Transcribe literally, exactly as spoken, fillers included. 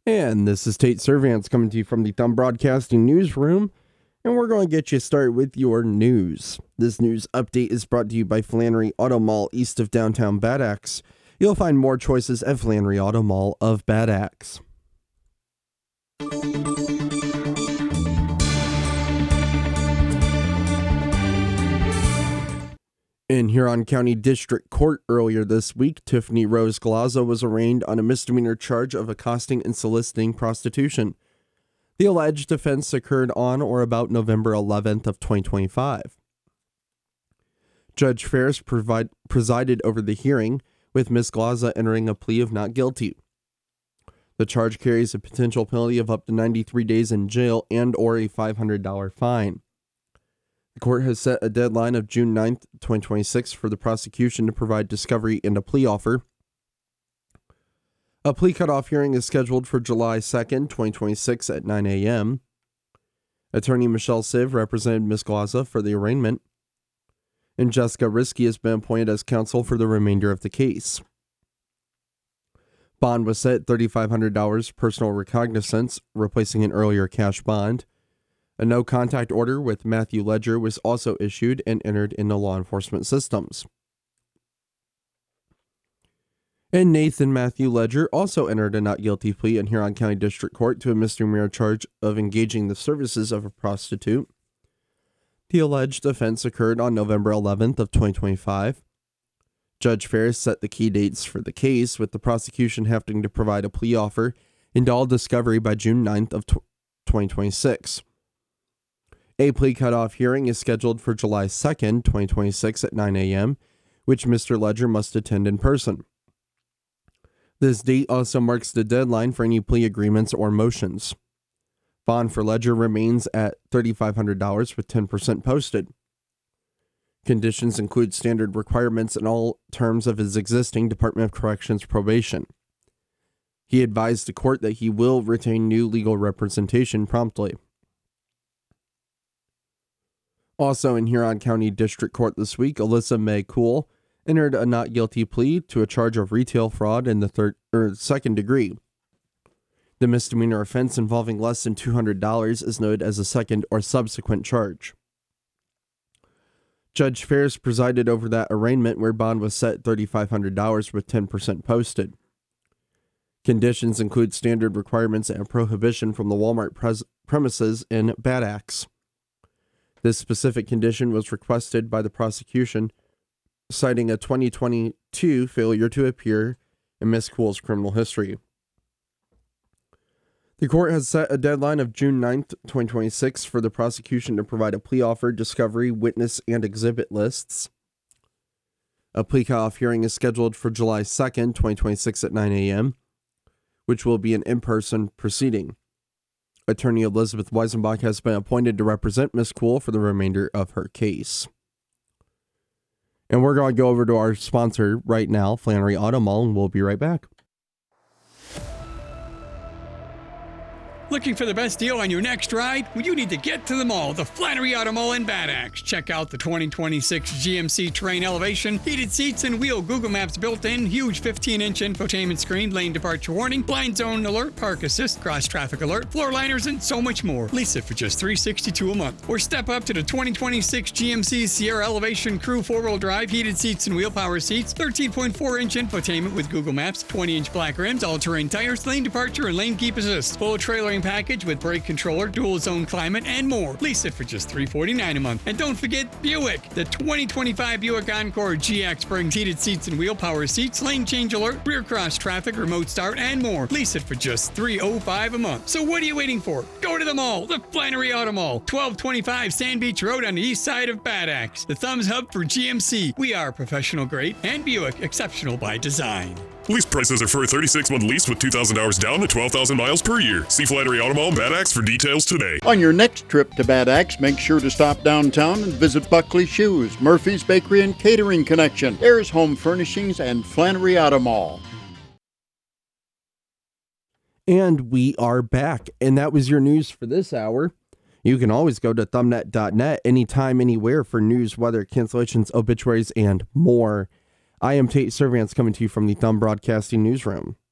And this is Tate Servants coming to you from the Thumb Broadcasting Newsroom, and we're going to get you started with your news. This news update is brought to you by Flannery Auto Mall east of downtown Bad Axe. You'll find more choices at Flannery Auto Mall of Bad Axe. In Huron County District Court earlier this week, Tiffany Rose Glaza was arraigned on a misdemeanor charge of accosting and soliciting prostitution. The alleged offense occurred on or about November eleventh of twenty twenty-five. Judge Ferris provide, presided over the hearing, with Miz Glaza entering a plea of not guilty. The charge carries a potential penalty of up to ninety-three days in jail and or a five hundred dollars fine. The court has set a deadline of June ninth, twenty twenty-six for the prosecution to provide discovery and a plea offer. A plea cutoff hearing is scheduled for July second, twenty twenty-six at nine a.m. Attorney Michelle Siv represented Miz Glaza for the arraignment, and Jessica Risky has been appointed as counsel for the remainder of the case. Bond was set at three thousand five hundred dollars personal recognizance, replacing an earlier cash bond. A no-contact order with Matthew Ledger was also issued and entered into law enforcement systems. And Nathan Matthew Ledger also entered a not guilty plea in Huron County District Court to a misdemeanor charge of engaging the services of a prostitute. The alleged offense occurred on November eleventh of twenty twenty-five. Judge Ferris set the key dates for the case, with the prosecution having to provide a plea offer and all discovery by June ninth of twenty twenty-six. A plea cutoff hearing is scheduled for July second, twenty twenty-six at nine a.m., which Mister Ledger must attend in person. This date also marks the deadline for any plea agreements or motions. Bond for Ledger remains at three thousand five hundred dollars with ten percent posted. Conditions include standard requirements in all terms of his existing Department of Corrections probation. He advised the court that he will retain new legal representation promptly. Also in Huron County District Court this week, Alyssa Mae Cool entered a not guilty plea to a charge of retail fraud in the third or second degree. The misdemeanor offense involving less than two hundred dollars is noted as a second or subsequent charge. Judge Ferris presided over that arraignment, where bond was set at three thousand five hundred dollars with ten percent posted. Conditions include standard requirements and prohibition from the Walmart pres- premises in Bad Axe. This specific condition was requested by the prosecution, citing a twenty twenty-two failure to appear in Miz Cool's criminal history. The court has set a deadline of June ninth, twenty twenty-six for the prosecution to provide a plea offer, discovery, witness, and exhibit lists. A plea cutoff hearing is scheduled for July second, twenty twenty-six at nine a.m., which will be an in-person proceeding. Attorney Elizabeth Weisenbach has been appointed to represent Miz Cool for the remainder of her case. And we're going to go over to our sponsor right now, Flannery Auto Mall, and we'll be right back. Looking for the best deal on your next ride? Well, you need to get to the mall, the Flannery Auto Mall in Bad Axe. Check out the twenty twenty-six G M C Terrain Elevation, heated seats and wheel, Google Maps built-in, huge fifteen-inch infotainment screen, lane departure warning, blind zone alert, park assist, cross traffic alert, floor liners, and so much more. Lease it for just three hundred sixty-two dollars a month. Or step up to the twenty twenty-six G M C Sierra Elevation Crew four-wheel drive, heated seats and wheel power seats, thirteen point four inch infotainment with Google Maps, twenty inch black rims, all-terrain tires, lane departure, and lane keep assist. Full trailering package with brake controller, dual zone climate, and more. Lease it for just three hundred forty-nine dollars a month. And don't forget Buick. The twenty twenty-five Buick Encore G X brings heated seats and wheel power seats, lane change alert, rear cross traffic, remote start, and more. Lease it for just three hundred five dollars a month. So what are you waiting for? Go to the mall, the Flannery Auto Mall, twelve twenty-five Sand Beach Road on the east side of Bad Axe. The Thumbs Hub for G M C. We are professional grade and Buick, exceptional by design. Lease prices are for a thirty-six month lease with two thousand hours down to twelve thousand miles per year. See Flannery Auto Mall Bad Axe for details today. On your next trip to Bad Axe, make sure to stop downtown and visit Buckley Shoes, Murphy's Bakery and Catering Connection, Ayers Home Furnishings, and Flannery Auto Mall. And we are back, and that was your news for this hour. You can always go to thumbnet dot net anytime, anywhere for news, weather, cancellations, obituaries, and more. I am Tate Servants coming to you from the Thumb Broadcasting Newsroom.